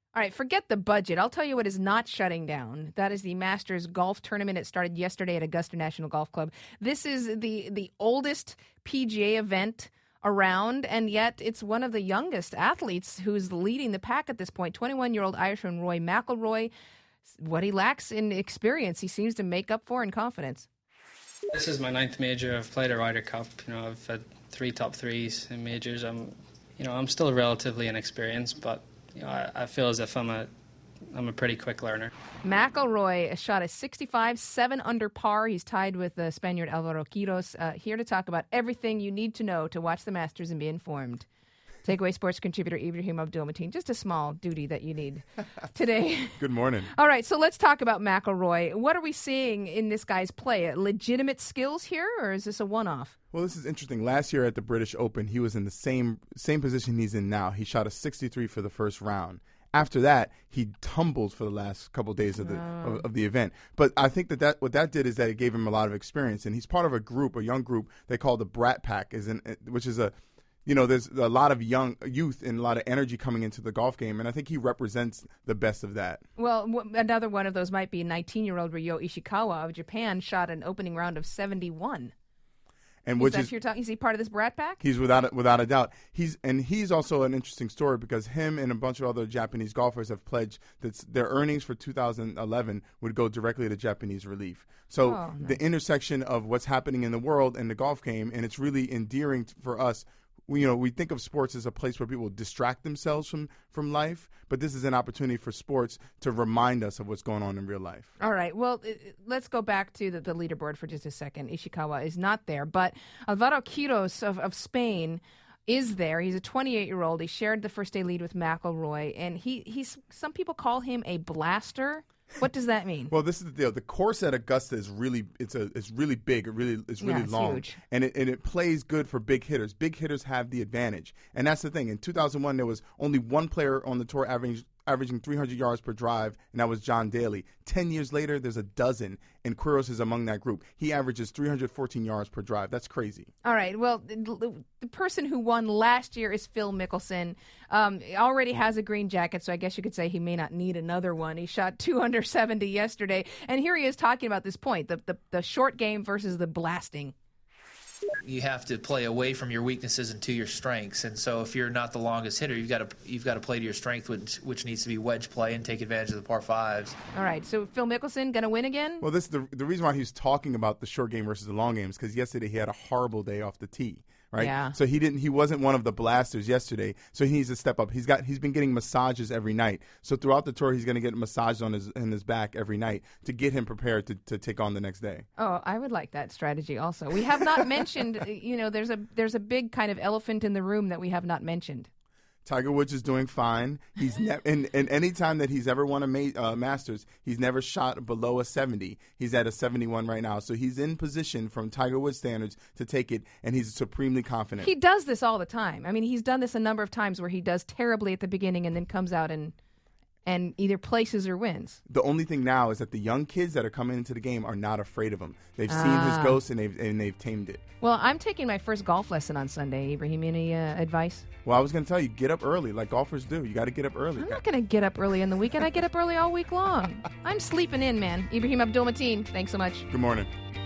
All right, forget the budget. I'll tell you what is not shutting down. That is the Masters Golf Tournament. It started yesterday at Augusta National Golf Club. This is the oldest PGA event around, and yet it's one of the youngest athletes who's leading the pack at this point. 21-year-old Irishman Rory McIlroy. What he lacks in experience, he seems to make up for in confidence. This is my 9th major. I've played a Ryder Cup. I've had 3 top threes in majors. I'm still relatively inexperienced, but I feel as if I'm a pretty quick learner. McIlroy shot a 65, 7 under par. He's tied with the Spaniard Alvaro Quiros. Here to talk about everything you need to know to watch the Masters and be informed. Takeaway Sports contributor Ibrahim Abdul-Mateen. Just a small duty that you need today. Good morning. All right, so let's talk about McIlroy. What are we seeing in this guy's play? Legitimate skills here, or is this a one-off? Well, this is interesting. Last year at the British Open, he was in the same position he's in now. He shot a 63 for the first round. After that, he tumbled for the last couple of days of the event. But I think that what that did is that it gave him a lot of experience, and he's part of a young group they call the Brat Pack, which is there's a lot of young youth and a lot of energy coming into the golf game, and I think he represents the best of that. Well, another one of those might be 19-year-old Ryo Ishikawa of Japan shot an opening round of 71. And Is he part of this Brat Pack? He's without a doubt. He's also an interesting story because him and a bunch of other Japanese golfers have pledged that their earnings for 2011 would go directly to Japanese relief. So nice. The intersection of what's happening in the world and the golf game, and it's really endearing for us. We think of sports as a place where people distract themselves from life, but this is an opportunity for sports to remind us of what's going on in real life. All right. Well, let's go back to the leaderboard for just a second. Ishikawa is not there, but Alvaro Quiros of Spain is there. He's a 28-year-old. He shared the first day lead with McIlroy, and he's some people call him a blaster. What does that mean? Well, this is the deal. The course at Augusta is really really big. It's really long, huge. and it plays good for big hitters. Big hitters have the advantage, and that's the thing. In 2001, there was only one player on the tour averaging 300 yards per drive, and that was John Daly. 10 years later, there's a dozen, and Quiros is among that group. He averages 314 yards per drive. That's crazy. All right. Well, the person who won last year is Phil Mickelson. Already has a green jacket, so I guess you could say he may not need another one. He shot 2 under 70 yesterday, and here he is talking about this point, the short game versus the blasting. You have to play away from your weaknesses and to your strengths, and so if you're not the longest hitter, you've got to play to your strength, which needs to be wedge play and take advantage of the par fives. All right, so Phil Mickelson going to win again? Well, this is the reason why he's talking about the short game versus the long game is because yesterday he had a horrible day off the tee. Right? Yeah. So he wasn't one of the blasters yesterday. So he needs to step up. He's been getting massages every night. So throughout the tour, he's going to get massages in his back every night to get him prepared to take on the next day. Oh, I would like that strategy also. We have not mentioned, there's a big kind of elephant in the room that we have not mentioned. Tiger Woods is doing fine. He's and any time that he's ever won a Masters, he's never shot below a 70. He's at a 71 right now, so he's in position from Tiger Woods standards to take it, and he's supremely confident. He does this all the time. I mean, he's done this a number of times where he does terribly at the beginning and then comes out and either places or wins. The only thing now is that the young kids that are coming into the game are not afraid of him. They've seen his ghost and they've tamed it. Well, I'm taking my first golf lesson on Sunday. Ibrahim, any advice? Well, I was going to tell you, get up early like golfers do. You got to get up early. I'm not going to get up early in the weekend. I get up early all week long. I'm sleeping in, man. Ibrahim Abdul-Mateen, thanks so much. Good morning.